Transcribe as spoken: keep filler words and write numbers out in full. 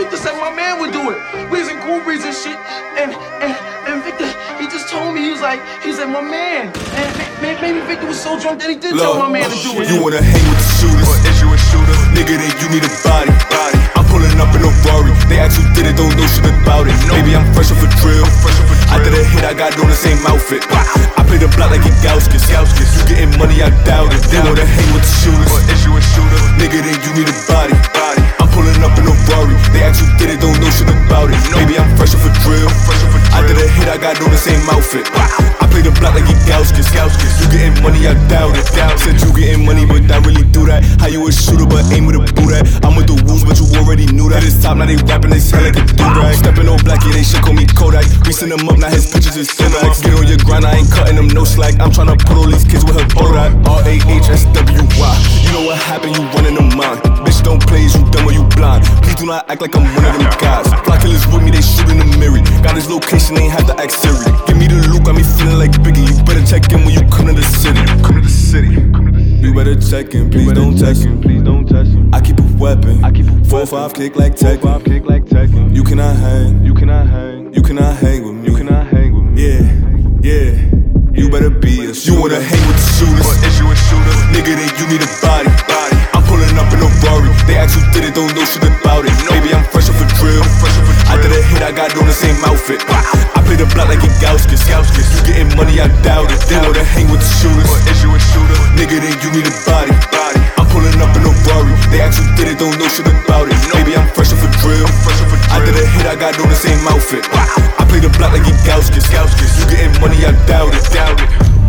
Victor said my man would do it. We was in Cool Breeze and shit, and and and Victor, he just told me, he was like, he said my man, and man, maybe Victor was so drunk that he did Look, tell my man to do it. You wanna hang with the shooters, or is you a shooter? Nigga, then you need a body. body. I'm pulling up in a Rari. They ask who did it, don't know shit about it. No. Maybe I'm fresh off a drill. I did a hit, I got on the same outfit. I play the block like a Gauskas. You getting money, I doubt it. They wanna hang with the shooters, or is you a shooter? Nigga, then you need a body. body. I'm pulling up in a Rari. They ask who did it, don't know shit about it. Maybe I'm fresh off a drill. I did a hit, I got on the same outfit. I play the block like a Gauskas. You getting money, I doubt it. Said you getting money, but I really do that. How you a shooter, but aim with a boot at? I'm with the wolves, but you already knew that. It's top, now they rapping, they sound like a do-rag. Stepping on black, yeah, they should call me Kodak. We send them up, now his pictures is Cinemax. Get on your grind, I ain't cutting them no slack. I'm tryna put all these kids with her Bodak. R A H S W Y. You know what happened, you running them mind. Bitch, don't play, is you dumb or you blind? Please do not act like I'm one of them guys. Fly killers with me, they shooting the mirror. Got his location, ain't have to act Siri. Give me the loot, got me feeling like Biggie. You better check in when you come to the city. Come to the city. You better check in, please don't text him. Please don't text him. I keep a weapon. I keep a four five kick like Tekken. Kick like Tekken. You cannot hang. You cannot hang. You cannot hang with me. You cannot hang with me. Yeah, yeah. You better be a shooter. You wanna hang with the shooters, or is you a shooter? Nigga, then you need a body. body. I'm pulling up in a Rari. They ask who did it, don't know shit about it. Maybe I'm fresh off a drill. I did a hit, I got on the same outfit. I play the block like a Gauskas. You getting money, I doubt it. They wanna hang with the shooters, or is you a shooter? Nigga, then you need a body. body. I'm pulling up in a Rari. They ask who did it, don't know shit about it. Maybe I'm fresh off a drill. I did a hit, I got on the same outfit. I play the block like a Gauskas. You getting money, I doubt it. Doubt it.